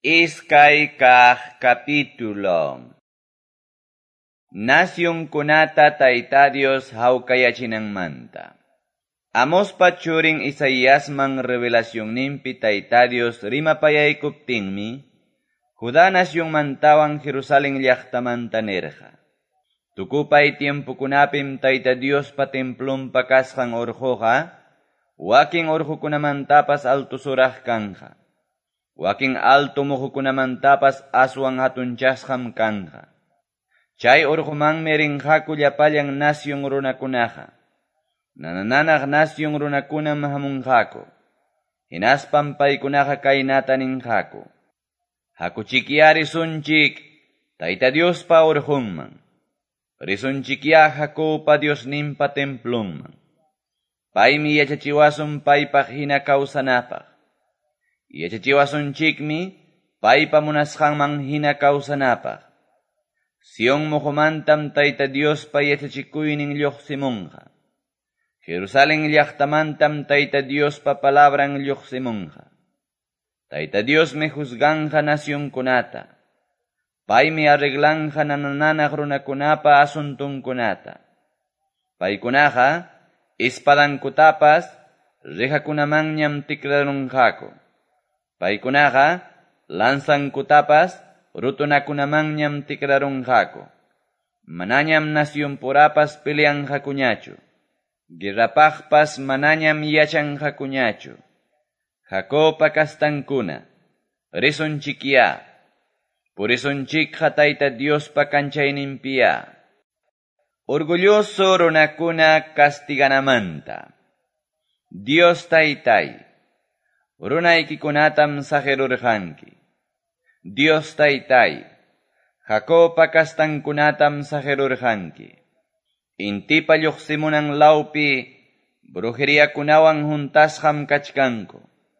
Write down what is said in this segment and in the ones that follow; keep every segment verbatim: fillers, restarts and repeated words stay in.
Iskay kaq capítulo. Nación kunata Tayta Dios hawkayachinanmanta. Amospa churin Isaíasman revelación nimpi Tayta Dios rimapayaykuptinmi, Judá nación mantawan Jerusalén llaqtamanta nerja. Tukupay tiempo kunapim Tayta Dios pa templom pakasqan orjoja, wakin orjukunamantapas altusuraj kanja. Wakin alto mujukunamantapas aswan hatunchasqam kanja. Chay urjuman merinjaku llapallan nación runakunaja. Nanananaq nación runakunam hamunjaku. Hinaspam paykunaja kaynata ninjaku. Hakuchikiya risunchik, Tayta Dios pa urjunman. Risunchikiya hakupa Dios nimpa templunman. Paymi yachachiwasun paypaq hina kawsanapaq. Yachachiwasunchikmi paypa munasqanman hina kawsanapaq. Sion muhumantam Tayta Dios pa yachachikuynin lluqsimunqa. Jerusalén llaqtamantam Tayta Dios pa palabran lluqsimunqa. Tayta Dios me juzganja nacionkunata. Paymi arreglanja nanananaq runakunapa asuntunkunata. Paykunaqa espadankutapas rejakunamanñam tikranunqaku. Paykunaqa lanzankutapas rutunakunamanñam tikrarunqaku. Manañam nacionpurapas peleanjakuñachu. Guerrapaqpas manañam yachanjakuñachu. Jacopa kastankuna, risunchikiya. Purisunchikja Tayta Dios pa kanchayninpiya. Orgulloso runakuna castiganamanta. Dios Taytay. Runaykikunatam sajerurjanki. Dios Taytay. Jacopa kastankunatam sajerurjanki. Intipa lluqsimunan lawpi brujeriakunawan juntasqam kachkanku.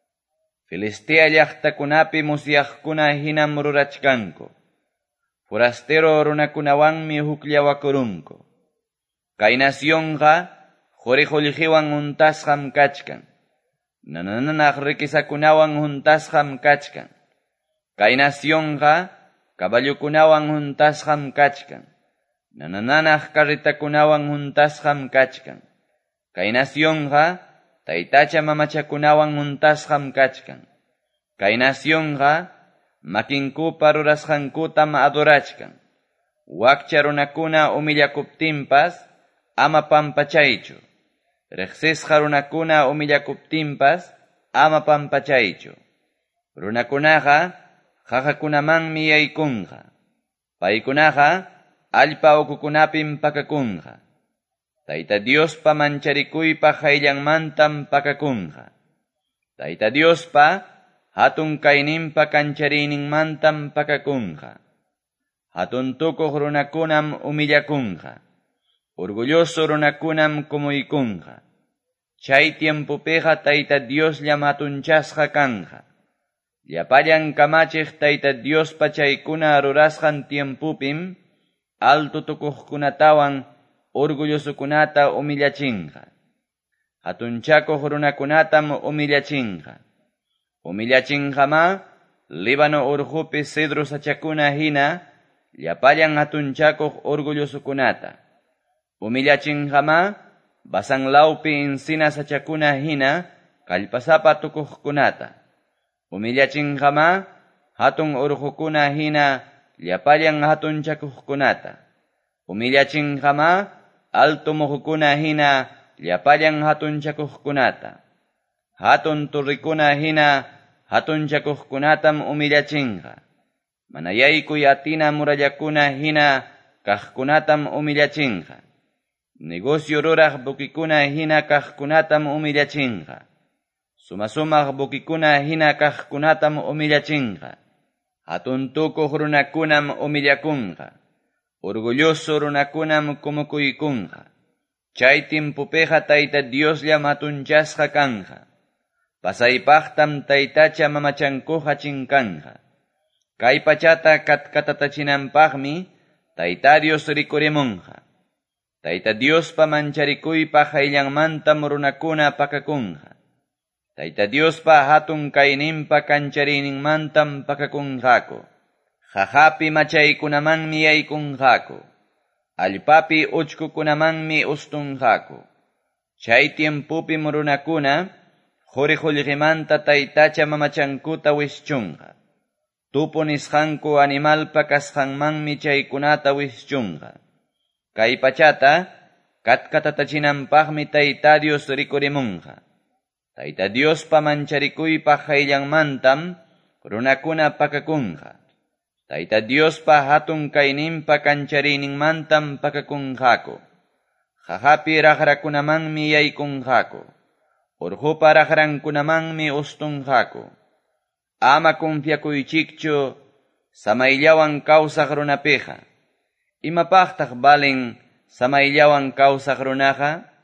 Filistea llaqtakunapi musyaqkuna hinam rurachkanku. Forastero runakunawanmi hukllawakurunku. Kay nacionqa jurijulljiwan juntasqam kachkan. Nanananaq rikisakunawan juntasqam kachkan. Kay nacionqa kaballukunawan juntasqam kachkan. Nanananaq karritakunawan juntasqam kachkan. Kay nacionqa taytacha mamachakunawan juntasqam kachkan. Kay nacionqa makinkupa rurasqankutam adorachkan. Wakcha runakuna umillakuptinpas ama pampachaychu. Reqsisqa runakuna umillakuptinpas ama pampachaychu. Runakunaqa qajakunamanmi yaykunqa. Paykunaqa allpa ukukunapim pakakunqa. Tayta Dios pa mancharikuypa hayllanmantam pakakunqa. Tayta Dios pa hatun kayninpa kanchariyninmantam pakakunqa. Hatun tukuq runakunam umillakunqa. Orgulloso runakunam kumuykunqa. Chay tiempopiqa Tayta Dios llamatunchasqa kanja. Llapallan kamachiq Tayta Dios pa chaykuna rurasqan tiempupim alto tukuqkunatawan orgullosukunata umillachinqa. Hatunchakuq runakunatam umillachinqa. Umillachinqama Líbano urjupi cedro sachakuna hina llapallan hatunchakuq orgullosukunata. Umillachinqama Basanlawpi encina sachakuna hina kallpasapa tukuqkunata. Umillachinqama hatun urjukuna hina llapallan hatunchakuqkunata. Umillachinqama alto muhukuna hina llapallan hatunchakuqkunata. Hatun turrikuna hina hatunchakuqkunatam umillachinqa. Manayaykuy atina murallakuna hina kaqkunatam umillachinqa. Negocio ruraq bukikuna hina kaqkunatam umillachinqa. Sumasumaq bukikuna hina kaqkunatam umillachinqa. Hatun tukuq runakunam umillakunqa. Orgulloso runakunam kumukuykunqa. Chay timpupiqa Tayta Dios llamatunchasqa kanja. Pasaypaqtam taytacha mamachankuqa chinkanja. Kay pachata katkatatachinanpaqmi Tayta Dios rikurimunqa. Tayta Dios pa mancharikuypa hayllanmantam runakuna pakakunqa. Tayta Diospa hatun kayninpa kancharininmantam pakakunqaku. Jajapi machaykunamanmi yaykunqaku. Allpapi uchkukunamanmi ustunqaku. Chay tiempupi runakuna quri qullqimanta taytacha mamachankuta wischunqa. Tupu nisqanku animalpa kasqanmanmi chaykunata wischunqa. Kay pachata katkatatachinanpaqmi Tayta Dios rikurimunqa. Tayta Diospa mancharikuypaq qayllanmantam runakuna pakakunqa. Tayta Diospa hatun kayninpa kancharininmantam pakakunqaku. Jajapi raqrakunamanmi yaykunqaku. Urqupa raqrankunamanmi ustunqaku. Ama confiakuychikchu samayllawan kawsaq runapiqa. Imapaqtaq balin samayllawan kawsaq runaqa?